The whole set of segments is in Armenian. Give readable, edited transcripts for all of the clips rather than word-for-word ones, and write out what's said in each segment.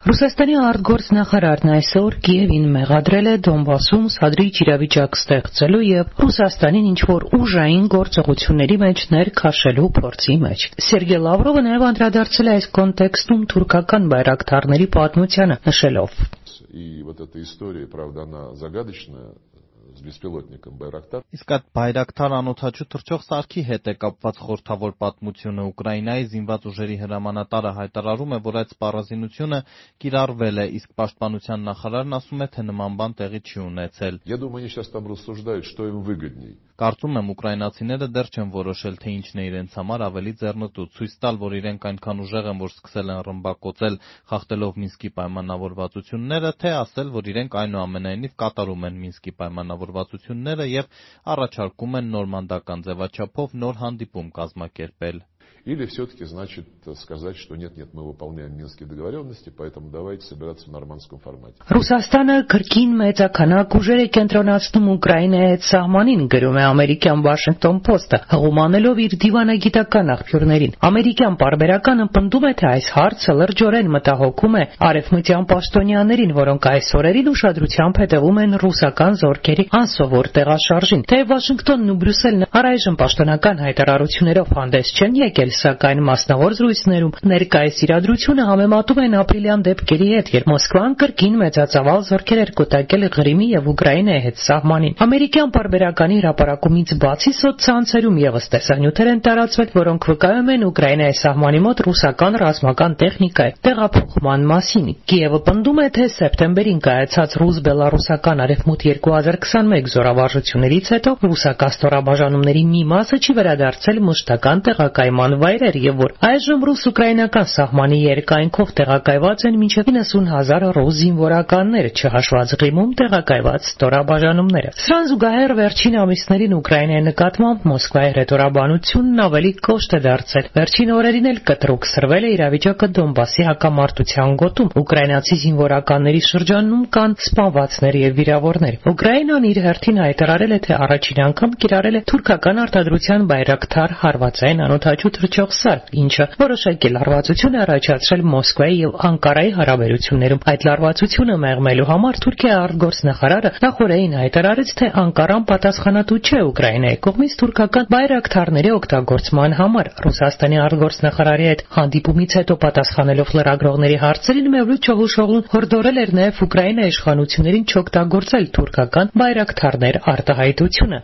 Ռուսաստանի արտգործնախարարն այսօր Կիևին մեղադրել է Դոնբասում սադրիչ իրավիճակ ստեղծելու եւ Ռուսաստանին ինչ-որ ուժային գործողությունների մեջ ներքաշելու փորձի մեջ։ Սերգեյ Լավրովը նաեւ անդրադարձել է այս կոնտեքստում թուրքական բայրակթարների պատմությանը, նշելով. И вот эта история, правда, она загадочная. С беспилотником Байрактар. Իսկ այդ Բայրակթար անօթաչու թռչող սարքի հետ է կապված խորհրդավոր պատմությունը։ Ուկրաինայի զինված ուժերի հրամանատարը հայտարարում է, որ այդ սպառազինությունը կիրառվել է, իսկ պաշտպանության նախարարն ասում է, թե նման բան տեղի չի ունեցել։ Я думаю, они сейчас там рассуждают, что им выгодней. Կարծում եմ ուկրաինացիները դեռ չեն որոշել, թե ինչն է իրենց համար ավելի ձեռնտու։ Ցույց տալ, որ իրենք այնքան ուժեղ են, որ սկսել են ռմբակոծել, խախտելով Մինսկի պայմանավորվածությունները, թե ասել, որ իրենք այնուամենայնիվ կատարում են Մինսկի պայմանավորվածությունները եւ առաջարկում են նորմանդական ձևաչափով նոր հանդիպում կազմակերպել։ Или все-таки, значит, сказать, что нет, мы выполняем Минские договоренности, поэтому давайте собираться в нормандском формате. Ռուսաստանը քրքին մեծականակ ուժեր է կենտրոնացնում Ուկրաինայի հետ սահմանին, գրում է ամերիկյան Washington Post-ը, հղումանելով իր դիվանագիտական աղբյուրներին։ Ամերիկյան պարբերականը պնդում է, թե այս հարցը լրջորեն մտահոգում է արևմտյան պաշտոնյաներին, որոնք այս օրերին ուշադրությամբ հետևում են ռուսական զորքերի անսովոր տեղաշարժին։ Թե Վաշինգտոնն ու Բրյուսելն առայժմ պաշտոնական հայտարարություններով հանդես չեն եկել, սակայն մասնավոր զրույցներում ներկայիս իրադրությունը համեմատում են ապրիլյան դեպքերի հետ, երբ Մոսկվան կրկին մեծածավալ զորքեր էր կուտակել Ղրիմի եւ Ուկրաինայի հետ սահմանին։ Ամերիկյան պարբերականի հրապարակումից բացի սոցցանցերում եւս տեսանյութեր են տարածվել, որոնք վկայում են Ուկրաինայի սահմանի մոտ ռուսական ռազմական տեխնիկայի տեղափոխման մասին։ Կիևը պնդում է, թե սեպտեմբերին կայացած ռուս-բելարուսական արևմուտք 2021 զորավարժություններից հետո ռուսական ստորաբաժանումների մի մասը չի վերադարձել մշտական տեղակայման վայրեր եւ որ այժմ ռուս-ուկրաինական սահմանի երկայնքով տեղակայված են մինչեւ 90,000 ռուս զինվորականներ, չհաշված Ղրիմում տեղակայված ստորաբաժանումները։ Սրան զուգահեռ վերջին ամիսներին Ուկրաինայի նկատմամբ Մոսկվայի հրետորաբանությունն ավելի կոշտ է դարձել։ Վերջին օրերին էլ կտրուկ սրվել է իրավիճակը Դոնբասի հակամարտության գոտում։ Ուկրաինացի զինվորականների շրջանում կան սպանվածներ եւ վիրավորներ։ Ուկրաինան իր հերթին հայտարարել է, թե առաջին անգամ կիրառել է թուրքական արտադրության Բայրակթար հարվածային անօթաչու թռչող սարք, ինչը որոշակի լարվածություն է առաջացրել Մոսկվայի եւ Անկարայի հարաբերություններում։ Այդ լարվածությունը մեղմելու համար Թուրքիայի արտգործնախարարը նախորդին հայտարարեց, թե Անկարան պատասխանատու չէ Ուկրաինայի կողմից թուրքական բայրակթարների օգտագործման համար։ Ռուսաստանի արտգործնախարարի հետ հանդիպումից հետո պատասխանելով լրագրողների հարցերին Մևլութ Չավուշօղլուն հորդորել էր նաեւ Ուկրաինայի իշխանություններին չօգտագործել թուրքական բայրակթարներ արտահայտությունը։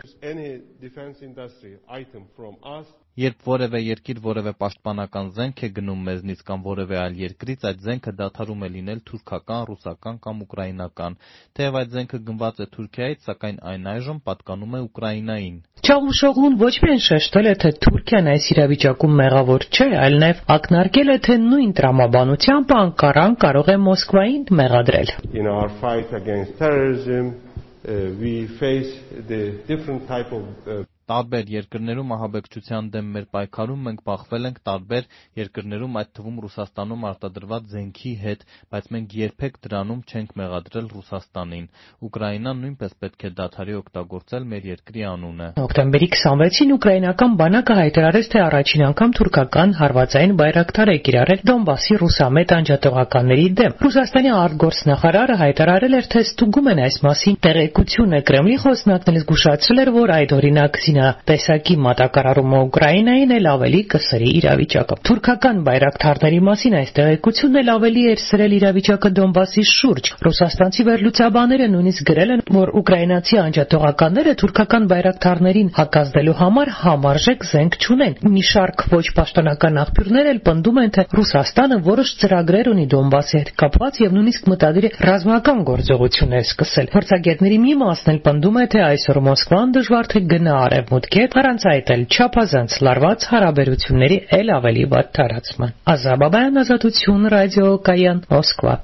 Երբ որևէ երկիր որևէ պաշտպանական զենք է գնում մեզնից կամ որևէ այլ երկրից, այդ զենքը դադարում է լինել թուրքական, ռուսական կամ ուկրաինական։ Թեև այդ զենքը գնված է Թուրքիայից, սակայն այն այժմ պատկանում է Ուկրաինային։ Չավուշօղլուն ոչ միայն շեշտել է, թե Թուրքիան այս իրավիճակում մեղավոր չէ, այլ նաև ակնարկել է, թե նույն տրամաբանությամբ Անկարան կարող է Մոսկվային մեղադրել։ In our fight against terrorism, we face the different type of Տարբեր երկրներում ահաբեկչության դեմ մեր պայքարում մենք բախվել ենք տարբեր երկրներում, այդ թվում Ռուսաստանում արտադրված զենքի հետ, բայց մենք երբեք դրանում չենք մեղադրել Ռուսաստանին։ Ուկրաինան նույնպես պետք է դադարի օգտագործել մեր երկրի անունը։ Հոկտեմբերի 26-ին ուկրաինական բանակը հայտարարեց, թե առաջին անգամ թուրքական հարվածային բայրակթար է կիրառել Դոնբասի ռուսամետ անջատողականների դեմ։ Ռուսաստանի արտգործնախարարը հայտարարել էր, թե ստուգում են այս մասին տեղեկությունը։ Կրեմլի խոսնակն էլ զգուշացրել էր, որ այդ օրինակ տեսակի մատակարարումը Ուկրաինային էլ ավելի կսրի իրավիճակը։ Թուրքական բայրակթարների մասին այս տեղեկությունն էլ ավելի էր սրել իրավիճակը Դոնբասի շուրջ։ Ռուսաստանցի վերլուծաբանները նույնիսկ գրել են, որ ուկրաինացի անջատողականները թուրքական բայրակթարներին հակազդելու համար համարժեք զենք չունեն։ Մի շարք ոչ պաշտոնական աղբյուրներ էլ պնդում են, թե Ռուսաստանը որոշ ծրագրեր ունի Դոնբասի հետ կապված եւ նույնիսկ մտադիր է ռազմական գործողություններ սկսել։ Փորձագետների մի մասն էլ պնդում է, թե այսօր Մոսկվան դժվար թե գնա արևմուտք առանց այդ էլ չափազանց լարված հարաբերությունների էլ ավելի վատ տարածման։ Ազաբաբայան, Ազատություն, ռադիո Կայան, Մոսկվա։